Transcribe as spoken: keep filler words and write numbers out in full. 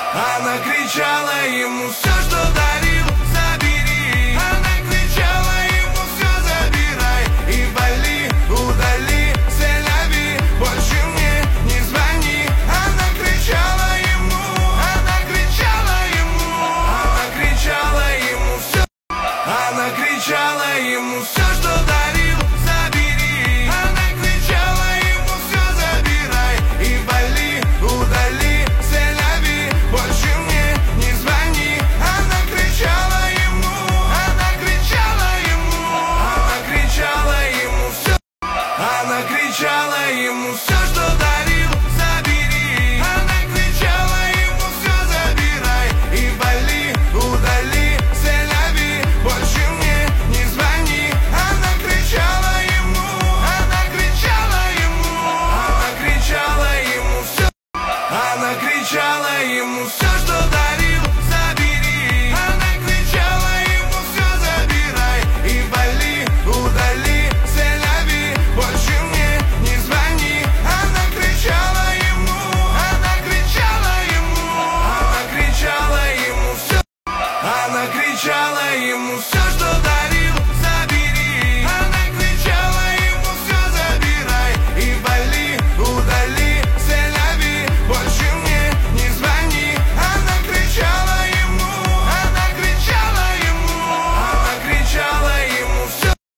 Она кричала ему: все, что дарил, забери. Она кричала ему: все забирай и вали, удали, селяви, больше мне не звони. Она кричала ему, она кричала ему, она кричала ему: все, она кричала ему: все, что дарил, забери. Она кричала ему: все забирай и вали, удали, селяви, больше мне не звони. Она кричала ему, она кричала ему, она кричала ему: все, она кричала ему: все, что дарил, забери. Она кричала ему: все забирай и вали, удали, селяви, больше мне не звони. Она кричала ему, она кричала ему, она кричала ему: все, она кричала ему: все, что дарил, забери. Она кричала ему: все забирай и вали, удали, селяви, больше мне не звони. Она кричала ему, она кричала ему, она кричала ему: все, она кричала ему: все, что дарил.